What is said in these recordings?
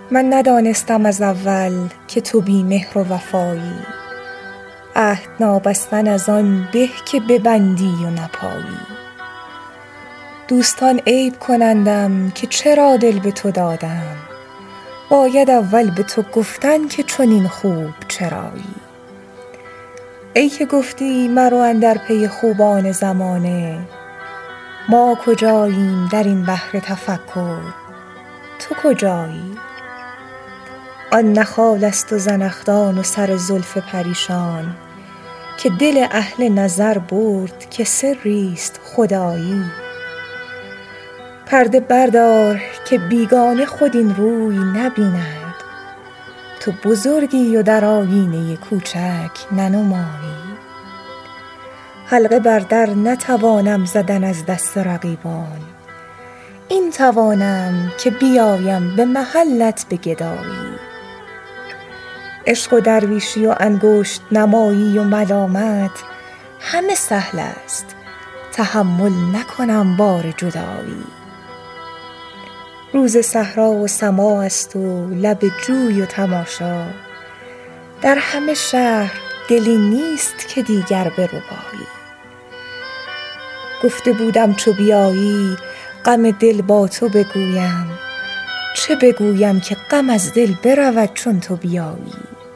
من ندانستم از اول که تو بی مهر و وفایی، عهد نابستن از آن به که ببندی و نپایی. دوستان عیب کنندم که چرا دل به تو دادم، باید اول به تو گفتن که چنین خوب چرایی. ای که گفتی مرو اندر پی خوبان زمانه، ما کجاییم در این بحر تفکر، تو کجایی؟ آن نخال است و زنخدان و سر زلف پریشان، که دل اهل نظر برد که سریست خدایی. پرده بردار که بیگانه خود این روی نبیند، تو بزرگی و در آیینه کوچک ننمایی. حلقه بر در نتوانم زدن از دست رقیبان، این توانم که بیایم به محلت به گدایی. عشق و درویشی و انگشت نمایی و ملامت همه سهل است، تحمل نکنم بار جدایی. روز صحرا و سماع است و لب جوی و تماشا، در همه شهر دلی نیست که دیگر بربایی. گفته بودم چو بیایی غم دل با تو بگویم، چه بگویم که غم از دل برود چون تو بیایی.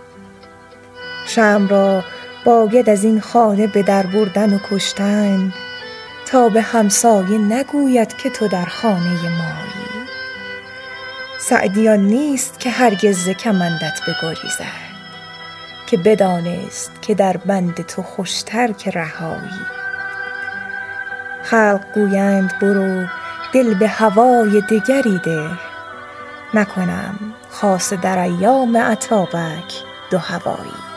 شمع را باید از این خانه به در بردن و کشتن، تا به همسایه نگوید که تو در خانه مایی. سعدی آن نیست که هرگز ز کمندت بگریزد، که بدانست که در بند تو خوشتر که رهایی. خلق گویند برو دل به هوای دگری ده، نکنم خاصه در ایام اتابک دو هوایی.